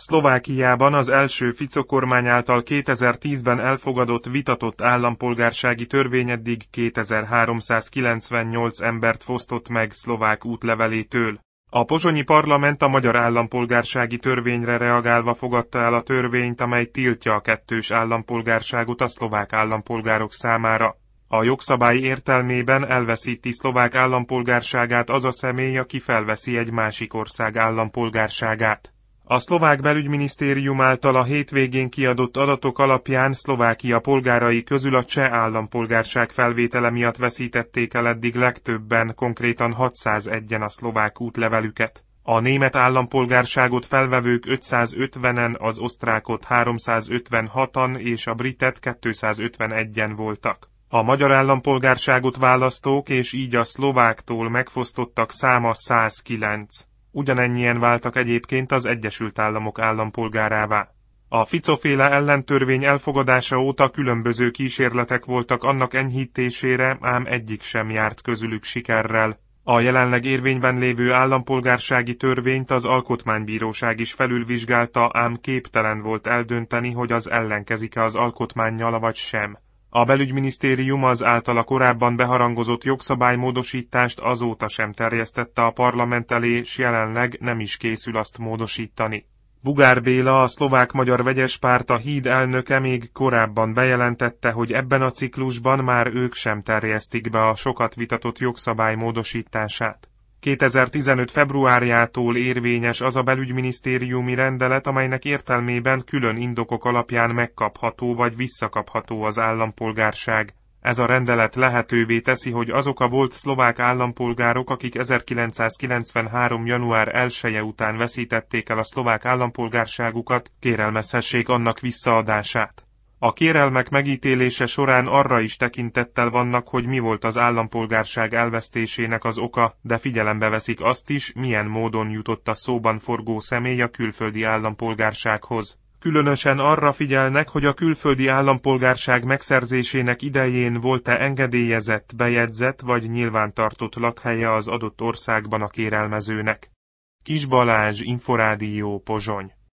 Szlovákiában az első Fico kormány által 2010-ben elfogadott vitatott állampolgársági törvény eddig 2398 embert fosztott meg szlovák útlevelétől. A pozsonyi parlament a magyar állampolgársági törvényre reagálva fogadta el a törvényt, amely tiltja a kettős állampolgárságot a szlovák állampolgárok számára. A jogszabály értelmében elveszíti szlovák állampolgárságát az a személy, aki felveszi egy másik ország állampolgárságát. A szlovák belügyminisztérium által a hétvégén kiadott adatok alapján Szlovákia polgárai közül a cseh állampolgárság felvétele miatt veszítették el eddig legtöbben, konkrétan 601-en a szlovák útlevelüket. A német állampolgárságot felvevők 550-en, az osztrákot 356-an és a britet 251-en voltak. A magyar állampolgárságot választók és így a szlováktól megfosztottak száma 109. Ugyanennyien váltak egyébként az Egyesült Államok állampolgárává. A Fico-féle ellentörvény elfogadása óta különböző kísérletek voltak annak enyhítésére, ám egyik sem járt közülük sikerrel. A jelenleg érvényben lévő állampolgársági törvényt az Alkotmánybíróság is felülvizsgálta, ám képtelen volt eldönteni, hogy az ellenkezik-e az alkotmánnyal vagy sem. A belügyminisztérium az általa korábban beharangozott jogszabálymódosítást azóta sem terjesztette a parlament elé, s jelenleg nem is készül azt módosítani. Bugár Béla, a szlovák-magyar vegyes párt, a Híd elnöke még korábban bejelentette, hogy ebben a ciklusban már ők sem terjesztik be a sokat vitatott jogszabály módosítását. 2015. februárjától érvényes az a belügyminisztériumi rendelet, amelynek értelmében külön indokok alapján megkapható vagy visszakapható az állampolgárság. Ez a rendelet lehetővé teszi, hogy azok a volt szlovák állampolgárok, akik 1993. január 1-e után veszítették el a szlovák állampolgárságukat, kérelmezhessék annak visszaadását. A kérelmek megítélése során arra is tekintettel vannak, hogy mi volt az állampolgárság elvesztésének az oka, de figyelembe veszik azt is, milyen módon jutott a szóban forgó személy a külföldi állampolgársághoz. Különösen arra figyelnek, hogy a külföldi állampolgárság megszerzésének idején volt-e engedélyezett, bejegyzett vagy nyilvántartott lakhelye az adott országban a kérelmezőnek. Kis Balázs, Inforádió, Pozsony.